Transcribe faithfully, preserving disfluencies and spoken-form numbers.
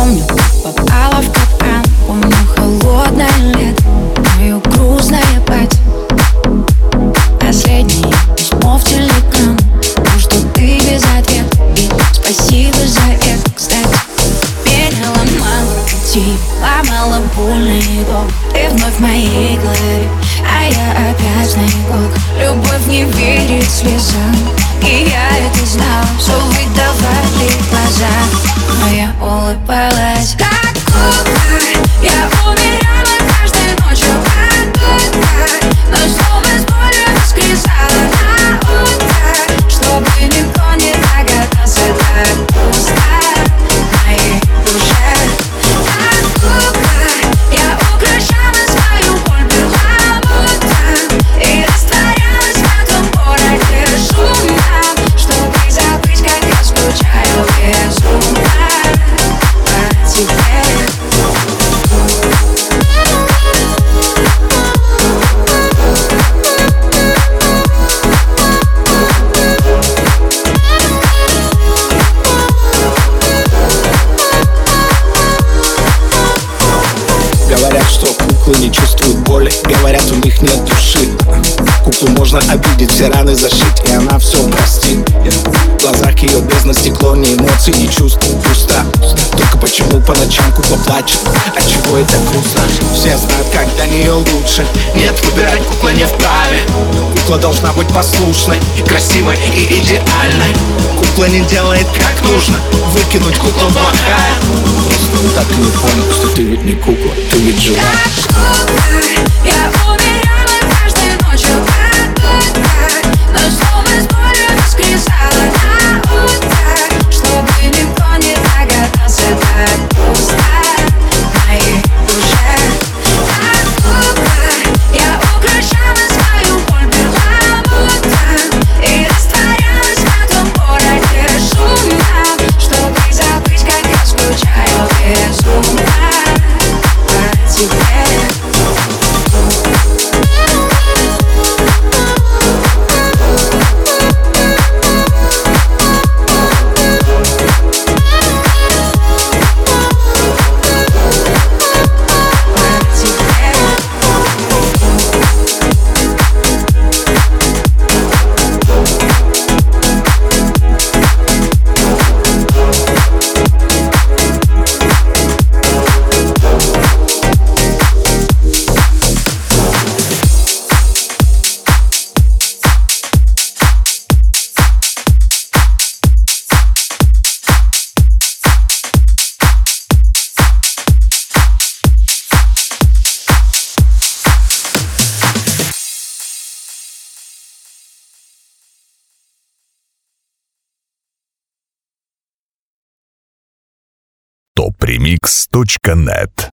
Помню, попала в капкан, помню холодное лето, мое грустное платье. Последнее письмо в телеграм, то, что ты без ответа. И спасибо за это, кстати. Переломала пути, ломала больный дом. Ты вновь в моей голове, а я опять на иголках. Любовь не верит слезам, и я это знала. Все выдавали глаза, но я улыбалась как кукла. Я умирала каждой ночью от утра, но снова с болью воскресала на утро, чтобы никто не догадался, так пусто в моей душе. Как кукла я украшала свою боль перламутром и растворялась в этом городе шумном, чтобы забыть, как я скучаю безумно по тебе. Говорят, что куклы не чувствуют боли, говорят, у них нет души. Куклу можно обидеть, все раны зашить, и она все простит. В глазах ее бездна, стекло, ни эмоций, ни чувств, пусто. Только почему по ночам кукла плачет, отчего это грустно? Все знают, как для нее лучше. Нет, выбирать кукла не вправе. Кукла должна быть послушной, красивой и идеальной. Кукла не делает как нужно, выкинуть куклу плохая. Просто так и не понял, что ты ведь не кукла, ты ведь жива. Как кукла я умирала каждой ночью от утра, но снова с болью воскресала на утро, чтобы никто не догадался, так пусто в моей душе. Как кукла я украшала свою боль перламутром и растворялась в этом городе шумном, чтобы забыть, как я скучаю безумно по тебе. топ ремикс точка нет